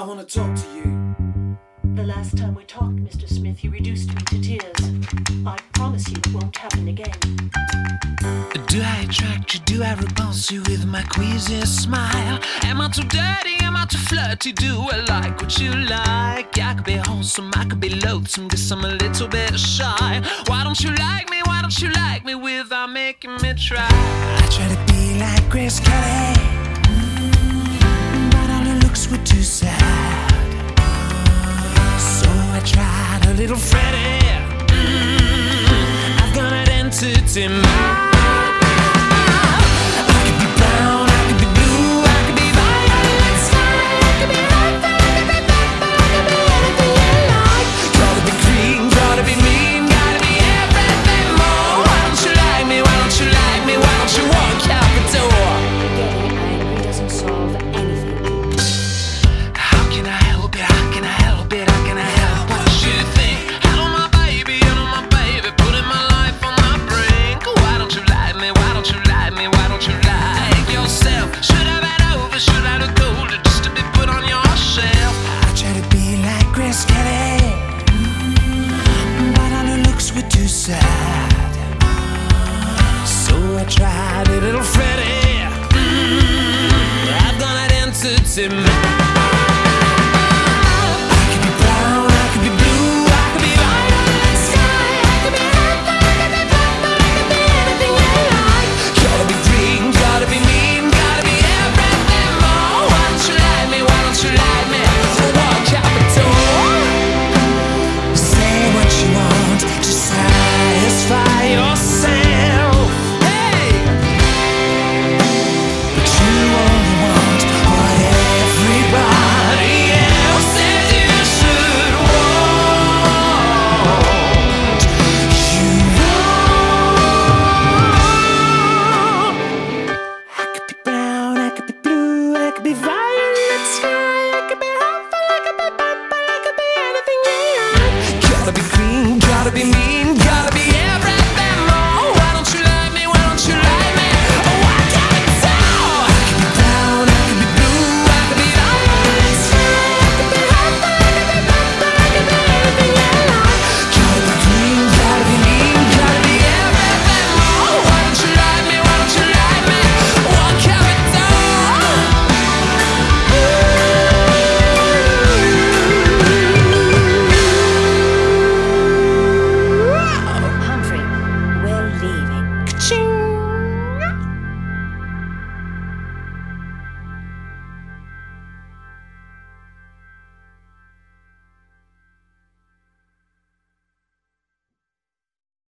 I want to talk to you. The last time we talked, Mr. Smith, you reduced me to tears. I promise you it won't happen again. Do I attract you? Do I repulse you with my queasy smile? Am I too dirty? Am I too flirty? Do I like what you like? I could be wholesome, I could be loathsome, guess I'm a little bit shy. Why don't you like me? Why don't you like me without making me try? I try to be like Grace Kelly, but all her looks were too sad. So I tried a little Freddie. I've got an entity mind. I could be brown, I could be blue, I could be violet sky, I could be red, I could be purple, I could be anything you like. Gotta be green, gotta be mean, gotta be everything more. Why don't you like me? Why don't you like me? Why don't you walk out the door? Getting angry doesn't solve anything. How can I help it? How can I help it? How can I help what you think? Hello my baby, putting my life on the brink. Why don't you like me? Why don't you like me? Why don't you like yourself? Should I been over? Should I look older just to be put on your shelf? I try to be like Grace Kelly, but all her looks were too sad. So I tried a little Freddie. I've got an entity mind. Be